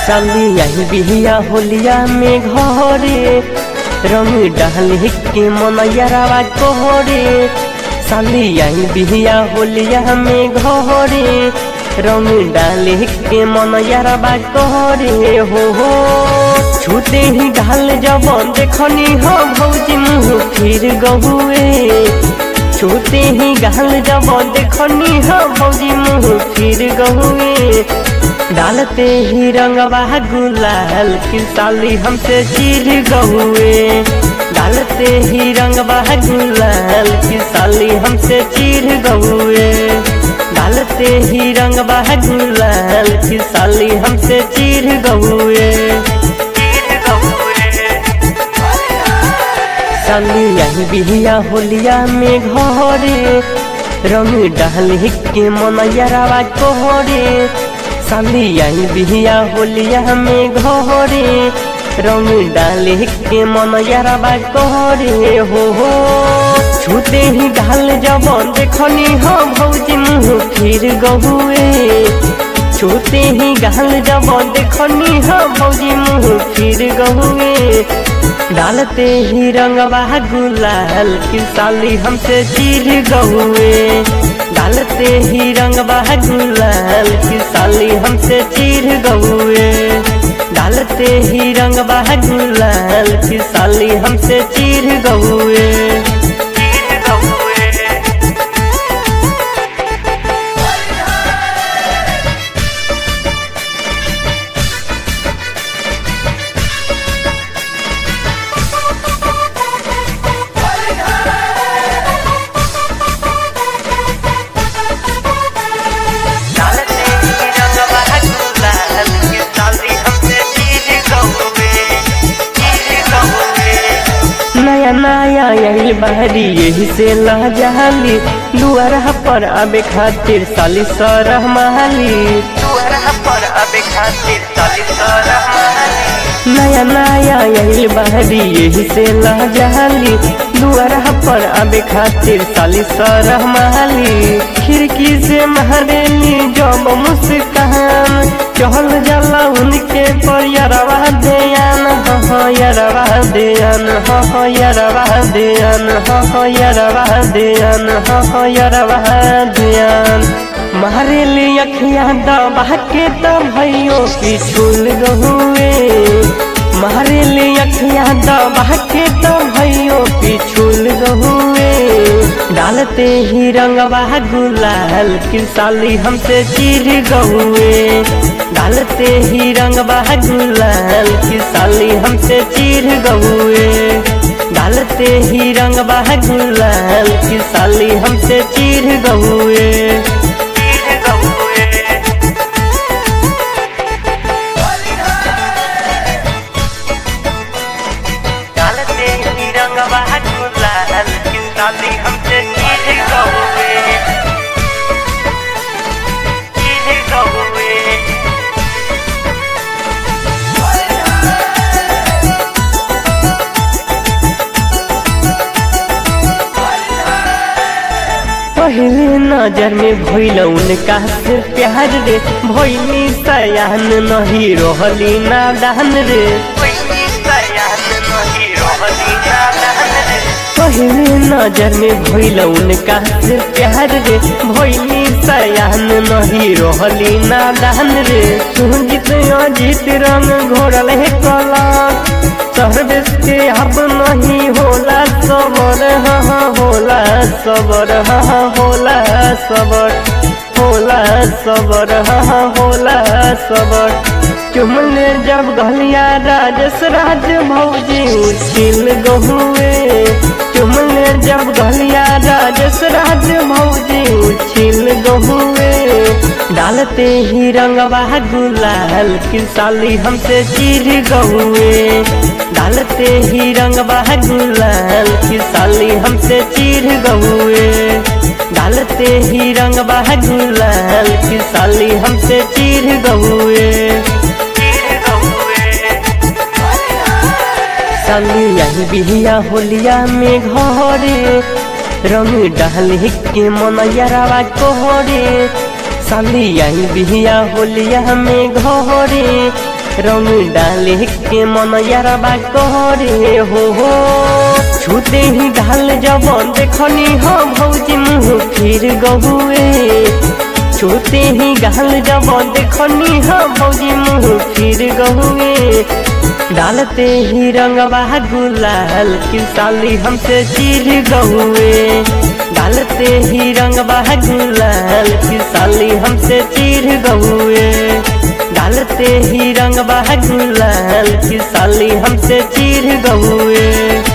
साली आई बिहिया होलिया में घरे रंग डाल के मनयरवा कोहरे। साली आई बिहिया होलिया में घरे रंग डाल के मनयरवा कोहरे हो। छूते ही ढाल जब देखनी हो भौजी मुँह फिर गहुए। छूते ही गाल जब देखनी हो भौजी मुँह फिर गहुए। डालते ही रंगवा गुलाल की साली हमसे चिढ़ गहुए। डालते ही रंगवा गुलाल की साली हमसे चिढ़ गहुए। डालते ही रंगवा गुलाल की साली हमसे चिढ़ गहुए। साली आई बिहिया होलिया में घरे रंग डाल के मनयरवा कोहरे। साली आई बिहिया होलिया में घरे रंग डाल के मनयरवा कोहरे हो। छूते ही ढाल जब देखनी हो भौजी मुँह फिर गहुए। छूते ही गाल जब देखनी हो भौजी मुँह फिर गहुए। डालते ही रंगवा गुलाल की साली हमसे चिढ़ गहुए। डालते ही रंगवा गुलाल की साली हमसे चिढ़ गहुए। डालते ही रंगवा गुलाल की साली हमसे चिढ़ गहुए। नया नया यही बहरी यही से लहजाली दुआरा पर आबे खातिर साली सरह माली। दुआरा पर आबे खातिर साली सरह माली। नया नया यही बहरी यही से लहजाली दुआरा पर आबे खातिर साली सरह माली। खिड़की से महरेली जब मुस्कान चहल जाला उनके पर यरवा ध्यान हो यरवा ध्यान हो यरवा ध्यान हो यरवा ध्यान हो यरवा ध्यान। मारेली अखियाँ दबा के तो भैयो की छूल गहुए। मारेली अखियाँ दबा के तो भैयो की छूल गहुए। डालते ही रंगवा गुलाल की साली हमसे चिढ़ गहुए। डालते ही रंगवा गुलाल की साली हमसे चिढ़ गहुए। डालते ही रंगवा गुलाल की साली हमसे चिढ़ गहुए। डालते ही रंगवा गुलाल की साली हमसे चिढ़ गहुए। चिढ़ गहुए। पहले नजर में भइल उनका से प्यार रे। भइली सयान नहीं रहली नादान रे। पहले नजर में भइल उनका से प्यार रे। भइली सयान नहीं रहली नादान रे। सुजीत अजीत रंग घोरल है कला सर्वेश के अब नहीं होला सबर। हाँ होला सबर। हाँ होला सबर। होला सबर। हाँ होला सबर। चुमले जब गलिया राजस राज भौजी उछिल गहुए। चुमले जब गलिया राजस राज भौजी उछिल गहुए। डालते ही रंगवा गुलाल की साली हमसे चिढ़ गहुए। डालते ही रंगवा गुलाल की साली हमसे चिढ़ गहुए। डालते ही रंगवा गुलाल की साली हमसे चिढ़ गहुए। साली आई बिहिया होलिया में घरे रंग डाल के मनयरवा कोहरे। साली आई बिहिया होलिया में घरे रंग डाले के मन यारबा करे हो छूते ही गाल जब देखनी हो भौजी मुँह फिर गहुए छूते ही गाल जब देखनी हो भौजी मुँह फिर गहुए डालते ही रंगवा गुलाल की साली हमसे चिढ़ गहुए डालते ही रंगवा गुलाल की साली हमसे चिढ़ गहुए डालते ही रंगवा गुलाल की साली हमसे चिढ़ गहुए।